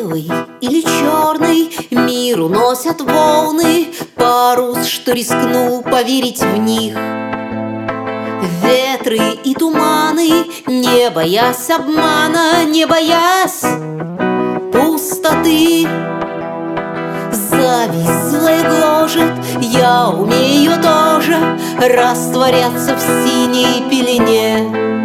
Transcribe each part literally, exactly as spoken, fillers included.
белый или черный, мир уносят волны, парус, что рискну поверить в них. Ветры и туманы, не боясь обмана, не боясь пустоты. Зависть злая гложет, я умею тоже растворяться в синей пелене.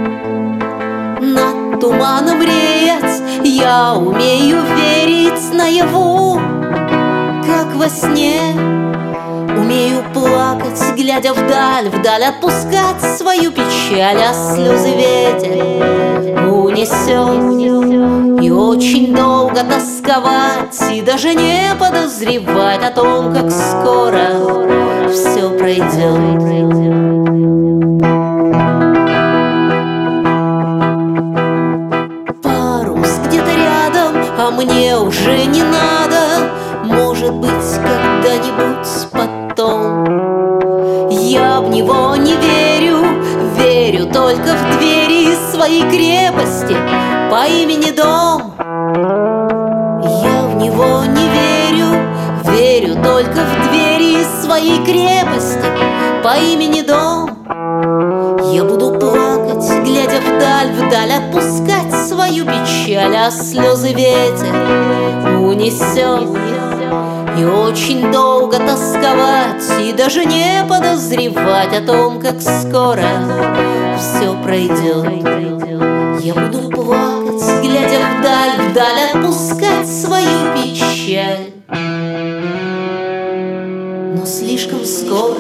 Над туманом реять, я умею верить наяву, как во сне. Умею плакать, глядя вдаль, вдаль отпускать свою печаль, а слезы ветер унесет. И очень долго тосковать, и даже не подозревать о том, как скоро все пройдет. Парус где-то рядом, а мне уже не надо. Может быть, когда-нибудь потом. Я в него не верю, верю только в двери своей крепости по имени дом. Я в него не верю, верю только в двери своей крепости по имени дом. Я буду плакать, глядя вдаль, вдаль отпускать свою печаль, а слезы ветер унесет. И очень долго тосковать, и даже не подозревать о том, как скоро все пройдет. Я буду плакать, глядя вдаль, вдаль отпускать свою печаль. Но слишком скоро